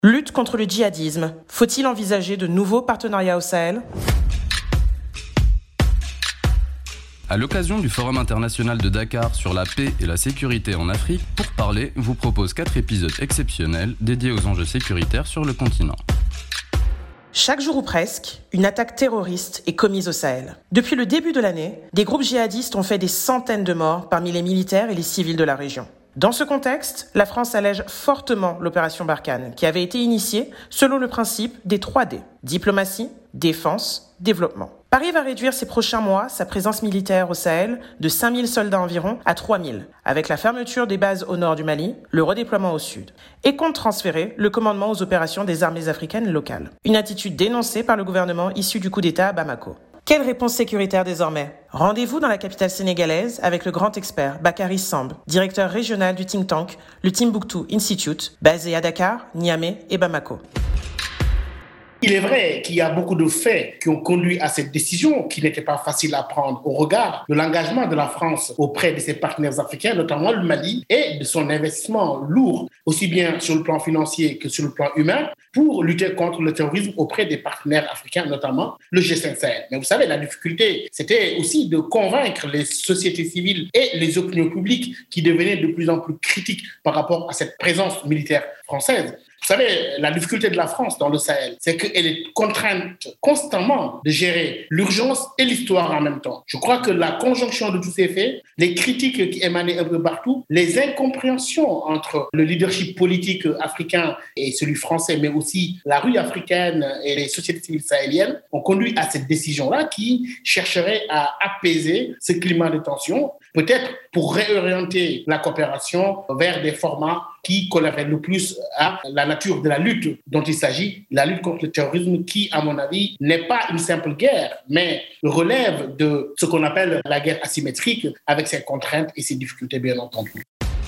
Lutte contre le djihadisme. Faut-il envisager de nouveaux partenariats au Sahel ? À l'occasion du Forum international de Dakar sur la paix et la sécurité en Afrique, Pour Parler vous propose 4 épisodes exceptionnels dédiés aux enjeux sécuritaires sur le continent. Chaque jour ou presque, une attaque terroriste est commise au Sahel. Depuis le début de l'année, des groupes djihadistes ont fait des centaines de morts parmi les militaires et les civils de la région. Dans ce contexte, la France allège fortement l'opération Barkhane, qui avait été initiée selon le principe des 3D, diplomatie, défense, développement. Paris va réduire ces prochains mois sa présence militaire au Sahel de 5000 soldats environ à 3000, avec la fermeture des bases au nord du Mali, le redéploiement au sud, et compte transférer le commandement aux opérations des armées africaines locales. Une attitude dénoncée par le gouvernement issu du coup d'État à Bamako. Quelle réponse sécuritaire désormais ? Rendez-vous dans la capitale sénégalaise avec le grand expert Bakary Samb, directeur régional du think tank, le Timbuktu Institute, basé à Dakar, Niamey et Bamako. Il est vrai qu'il y a beaucoup de faits qui ont conduit à cette décision qui n'était pas facile à prendre au regard de l'engagement de la France auprès de ses partenaires africains, notamment le Mali, et de son investissement lourd, aussi bien sur le plan financier que sur le plan humain, pour lutter contre le terrorisme auprès des partenaires africains, notamment le G5 Sahel. Mais vous savez, la difficulté, c'était aussi de convaincre les sociétés civiles et les opinions publiques qui devenaient de plus en plus critiques par rapport à cette présence militaire française. Vous savez, la difficulté de la France dans le Sahel, c'est qu'elle est contrainte constamment de gérer l'urgence et l'histoire en même temps. Je crois que la conjonction de tous ces faits, les critiques qui émanaient un peu partout, les incompréhensions entre le leadership politique africain et celui français, mais aussi la rue africaine et les sociétés civiles sahéliennes, ont conduit à cette décision-là qui chercherait à apaiser ce climat de tension, peut-être pour réorienter la coopération vers des formats qui colleraient le plus à la nature de la lutte dont il s'agit, la lutte contre le terrorisme qui, à mon avis, n'est pas une simple guerre, mais relève de ce qu'on appelle la guerre asymétrique avec ses contraintes et ses difficultés, bien entendu.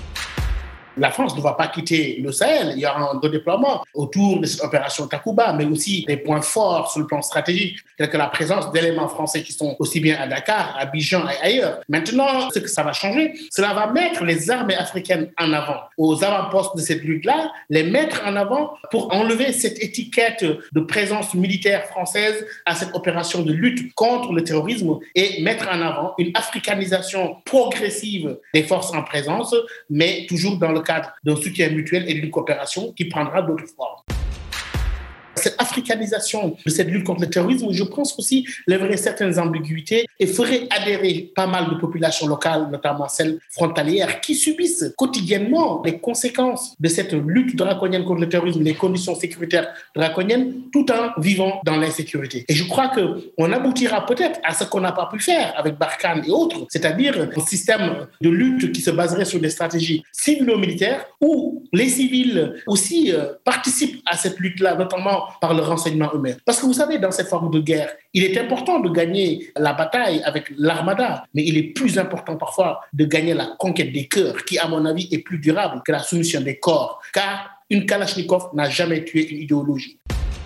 La France ne va pas quitter le Sahel. Il y aura un redéploiement autour de cette opération Takuba, mais aussi des points forts sur le plan stratégique, tels que la présence d'éléments français qui sont aussi bien à Dakar, à Abidjan et ailleurs. Maintenant, ce que ça va changer, cela va mettre les armées africaines en avant, aux avant-postes de cette lutte-là, les mettre en avant pour enlever cette étiquette de présence militaire française à cette opération de lutte contre le terrorisme et mettre en avant une africanisation progressive des forces en présence, mais toujours dans le cadre d'un soutien mutuel et d'une coopération qui prendra d'autres formes. Cette africanisation de cette lutte contre le terrorisme, je pense aussi, lèverait certaines ambiguïtés et ferait adhérer pas mal de populations locales, notamment celles frontalières, qui subissent quotidiennement les conséquences de cette lutte draconienne contre le terrorisme, les conditions sécuritaires draconiennes, tout en vivant dans l'insécurité. Et je crois qu'on aboutira peut-être à ce qu'on n'a pas pu faire avec Barkhane et autres, c'est-à-dire un système de lutte qui se baserait sur des stratégies civilo-militaires où les civils aussi participent à cette lutte-là, notamment par le renseignement eux-mêmes. Parce que vous savez, dans cette forme de guerre, il est important de gagner la bataille avec l'armada, mais il est plus important parfois de gagner la conquête des cœurs, qui, à mon avis, est plus durable que la soumission des corps, car une Kalachnikov n'a jamais tué une idéologie.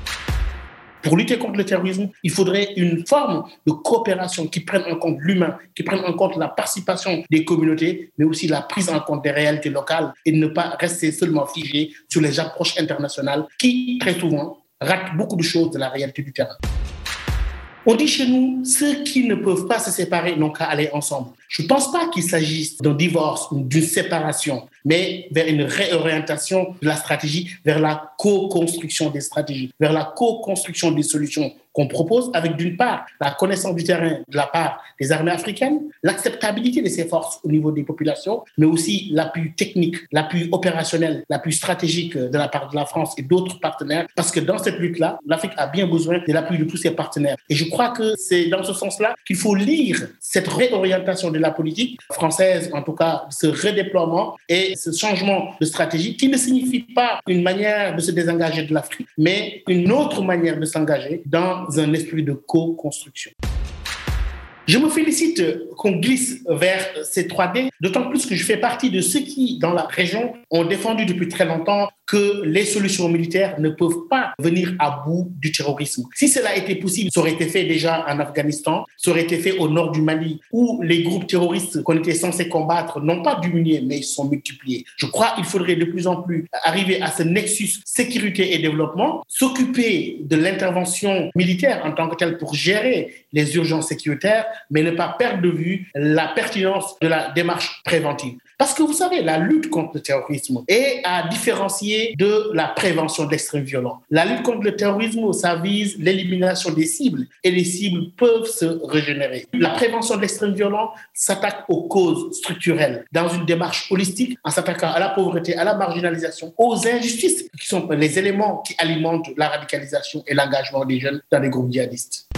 Pour lutter contre le terrorisme, il faudrait une forme de coopération qui prenne en compte l'humain, qui prenne en compte la participation des communautés, mais aussi la prise en compte des réalités locales et ne pas rester seulement figé sur les approches internationales qui, très souvent, ratent beaucoup de choses de la réalité du terrain. On dit chez nous, ceux qui ne peuvent pas se séparer n'ont qu'à aller ensemble. Je ne pense pas qu'il s'agisse d'un divorce ou d'une séparation, mais vers une réorientation de la stratégie, vers la co-construction des stratégies, vers la co-construction des solutions qu'on propose avec, d'une part, la connaissance du terrain de la part des armées africaines, l'acceptabilité de ces forces au niveau des populations, mais aussi l'appui technique, l'appui opérationnel, l'appui stratégique de la part de la France et d'autres partenaires, parce que dans cette lutte-là, l'Afrique a bien besoin de l'appui de tous ses partenaires. Et je crois que c'est dans ce sens-là qu'il faut lire cette réorientation de la politique française, en tout cas ce redéploiement et ce changement de stratégie qui ne signifie pas une manière de se désengager de l'Afrique, mais une autre manière de s'engager dans un esprit de co-construction. Je me félicite qu'on glisse vers ces 3D, d'autant plus que je fais partie de ceux qui, dans la région, ont défendu depuis très longtemps que les solutions militaires ne peuvent pas venir à bout du terrorisme. Si cela était possible, ça aurait été fait déjà en Afghanistan, ça aurait été fait au nord du Mali, où les groupes terroristes qu'on était censés combattre n'ont pas diminué, mais ils sont multipliés. Je crois qu'il faudrait de plus en plus arriver à ce nexus sécurité et développement, s'occuper de l'intervention militaire en tant que telle pour gérer les urgences sécuritaires, mais ne pas perdre de vue la pertinence de la démarche préventive. Parce que vous savez, la lutte contre le terrorisme est à différencier de la prévention de l'extrême violence. La lutte contre le terrorisme, ça vise l'élimination des cibles et les cibles peuvent se régénérer. La prévention de l'extrême violence s'attaque aux causes structurelles dans une démarche holistique en s'attaquant à la pauvreté, à la marginalisation, aux injustices qui sont les éléments qui alimentent la radicalisation et l'engagement des jeunes dans les groupes djihadistes.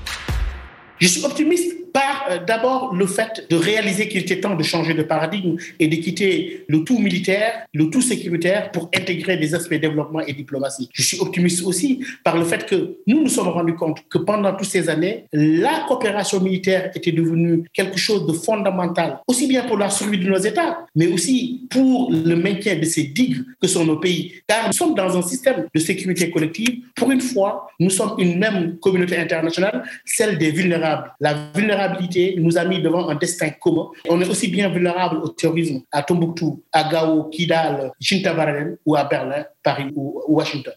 Je suis optimiste par d'abord le fait de réaliser qu'il était temps de changer de paradigme et de quitter le tout militaire, le tout sécuritaire pour intégrer des aspects développement et diplomatie. Je suis optimiste aussi par le fait que nous sommes rendus compte que pendant toutes ces années, la coopération militaire était devenue quelque chose de fondamental, aussi bien pour la survie de nos États, mais aussi pour le maintien de ces digues que sont nos pays. Car nous sommes dans un système de sécurité collective. Pour une fois, nous sommes une même communauté internationale, celle des vulnérables. La vulnérabilité nous a mis devant un destin commun. On est aussi bien vulnérable au terrorisme à Tombouctou, à Gao, Kidal, Chintabaraden ou à Berlin, Paris ou Washington.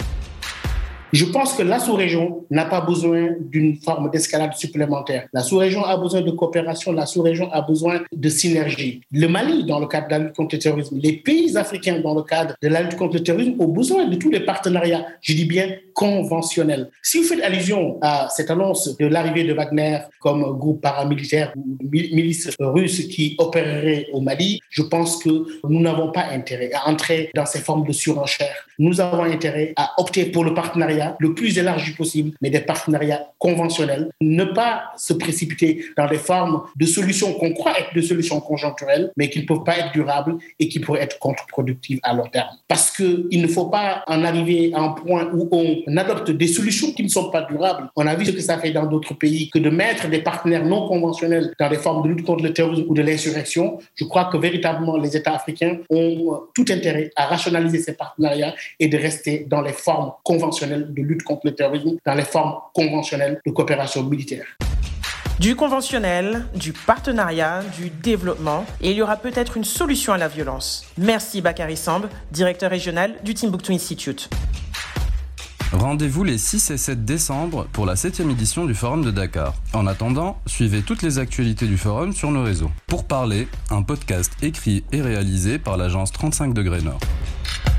Je pense que la sous-région n'a pas besoin d'une forme d'escalade supplémentaire. La sous-région a besoin de coopération, la sous-région a besoin de synergie. Le Mali, dans le cadre de la lutte contre le terrorisme, les pays africains, dans le cadre de la lutte contre le terrorisme, ont besoin de tous les partenariats, je dis bien conventionnels. Si vous faites allusion à cette annonce de l'arrivée de Wagner comme groupe paramilitaire ou milice russe qui opérerait au Mali, je pense que nous n'avons pas intérêt à entrer dans ces formes de surenchère. Nous avons intérêt à opter pour le partenariat le plus élargi possible, mais des partenariats conventionnels. Ne pas se précipiter dans des formes de solutions qu'on croit être des solutions conjoncturelles, mais qui ne peuvent pas être durables et qui pourraient être contre-productives à long terme. Parce qu'il ne faut pas en arriver à un point où on adopte des solutions qui ne sont pas durables. On a vu ce que ça fait dans d'autres pays, que de mettre des partenaires non conventionnels dans des formes de lutte contre le terrorisme ou de l'insurrection. Je crois que véritablement les États africains ont tout intérêt à rationaliser ces partenariats et de rester dans les formes conventionnelles de lutte contre le terrorisme, dans les formes conventionnelles de coopération militaire. Du conventionnel, du partenariat, du développement, et il y aura peut-être une solution à la violence. Merci Bakary Samb, directeur régional du Timbuktu Institute. Rendez-vous les 6 et 7 décembre pour la 7e édition du Forum de Dakar. En attendant, suivez toutes les actualités du Forum sur nos réseaux. Pour parler, un podcast écrit et réalisé par l'agence 35 degrés Nord.